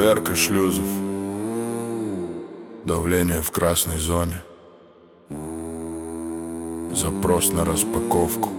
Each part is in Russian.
Проверка шлюзов. Давление в красной зоне. Запрос на распаковку.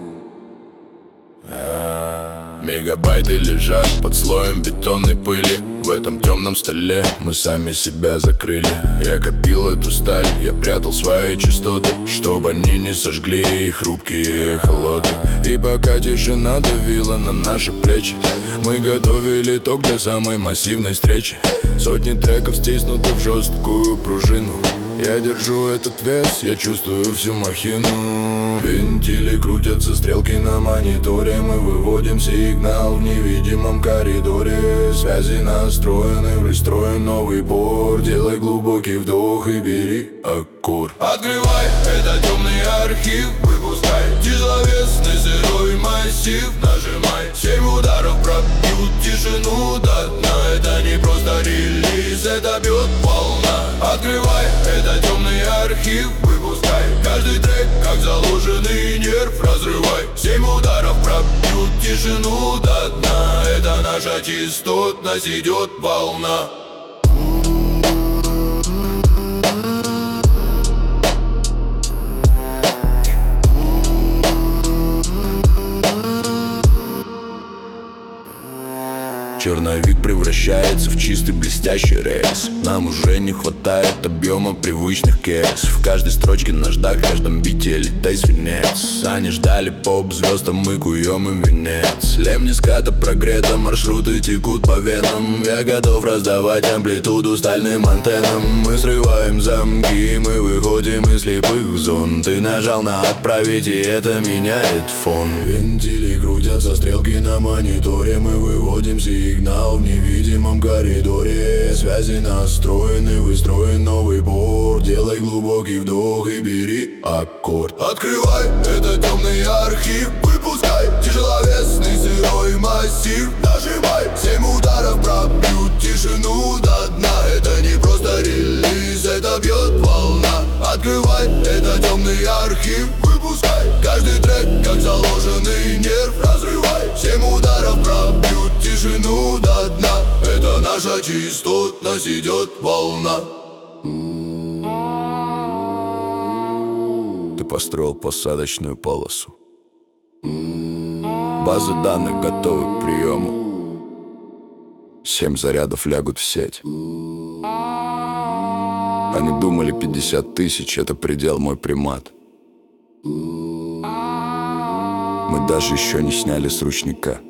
Мегабайты лежат под слоем бетонной пыли. В этом темном столе мы сами себя закрыли. Я копил эту сталь, я прятал свои частоты, чтобы они не сожгли их хрупкие эхолоты. И пока тишина давила на наши плечи, мы готовили ток для самой массивной встречи. Сотни треков стиснуты в жесткую пружину. Я держу этот вес, я чувствую всю махину. Вентили крутятся, стрелки на мониторе. Мы выводим сигнал в невидимом коридоре. Связи настроены, выстроен новый порт. Делай глубокий вдох и бери аккорд. Открывай, это темный архив. Выпускай тяжеловесный сырой массив. Нажимай, 7 ударов пробьют тишину до дна. Это не просто релиз, это бьет волна. Открывай, это темный архив. Выпускай каждый трек, как заложенный нерв. Разрывай, 7 ударов пробьют тишину до дна. Это наша частотность, идет волна. Черновик превращается в чистый блестящий рейс. Нам уже не хватает объема привычных кейс. В каждой строчке наждак, в каждом бите летай свинец. Они ждали поп-звезд, а мы куем им венец. Лем ската прогрета, маршруты текут по венам. Я готов раздавать амплитуду стальным антеннам. Мы срываем замки, мы выходим из слепых зон. Ты нажал на отправить, и это меняет фон. Вентили крутятся, стрелки на мониторе. Мы выводим сигнал в невидимом коридоре. Связи настроены, выстроен новый порт. Делай глубокий вдох и бери аккорд. Открывай, это темный архив. Выпускай тяжеловесный сырой массив. Нажимай, 7 ударов пробьют тишину до дна. Это не просто релиз, это бьет волна. Открывай, это темный архив. Выпускай каждый трек, как заложенный нерв. Разрывай, 7 ударов пробьют тишину до дна. Это наша частотность, идет волна. Ты построил посадочную полосу. Базы данных готовы к приему. 7 зарядов лягут в сеть. Они думали 50 тысяч — это предел, мой примат. Мы даже еще не сняли с ручника.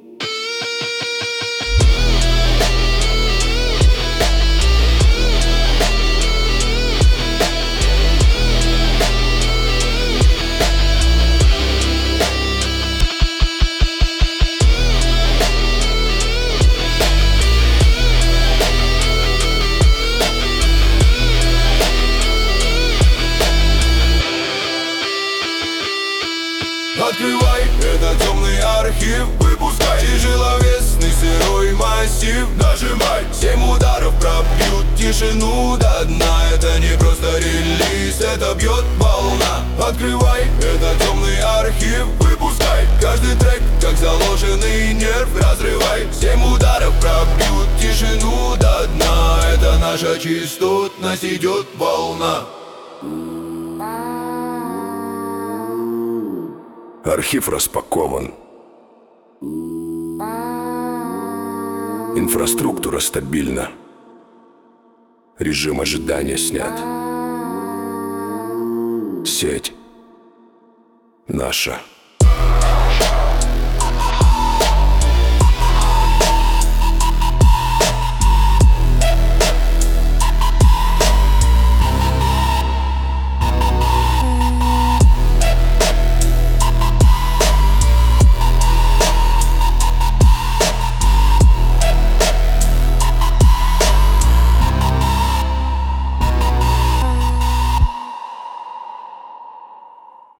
Открывай, это темный архив. Выпускай тяжеловесный сырой массив. Нажимай, 7 ударов пробьют тишину до дна. Это не просто релиз, это бьет волна. Открывай, это темный архив. Выпускай каждый трек, как заложенный нерв. Разрывай, 7 ударов пробьют тишину до дна. Это наша частотность, идет волна. Архив распакован. Инфраструктура стабильна. Режим ожидания снят. Сеть наша.